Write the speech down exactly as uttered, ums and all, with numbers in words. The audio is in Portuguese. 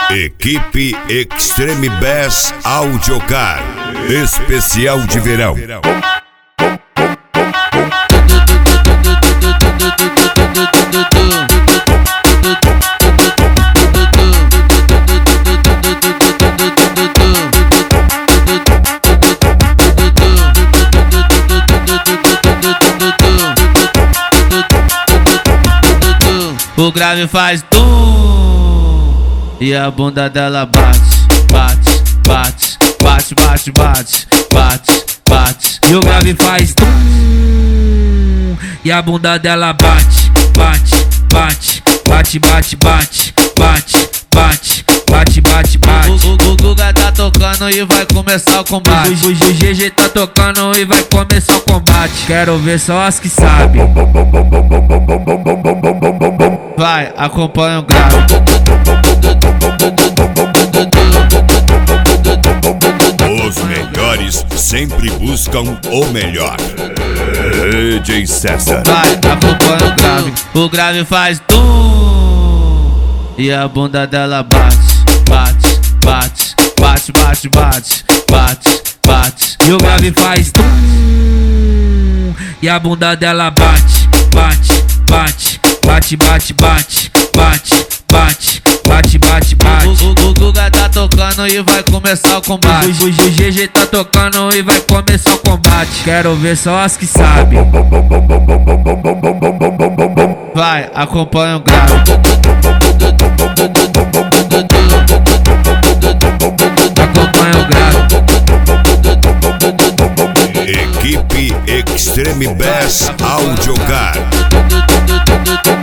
Equipe Extreme Bass Audiocar, especial de verão. O grave faz tum e a bunda dela bate, bate, bate, bate, bate, bate, bate, bate. E o grave faz tum e a bunda dela bate, bate, bate, bate, bate, bate, bate, bate, bate, bate, bate. O, o, o Guga tá tocando e vai começar o combate. O, o G G tá tocando e vai começar o combate. Quero ver só as que sabem. Vai, acompanha o grave. Os melhores sempre buscam o melhor. D J César. Vai, acompanha o grave. O grave faz tum e a bunda dela bate, bate, bate, bate, bate, bate, bate, bate. E o grave faz tum e a bunda dela bate, bate, bate, bate, bate, bate, bate, bate, bate, bate, bate. O, o, o Guga tá tocando e vai começar o combate. O, o G G tá tocando e vai começar o combate. Quero ver só as que sabem. Vai, acompanha o grave. Acompanha o grave. Equipe Extreme Bass Audiocar.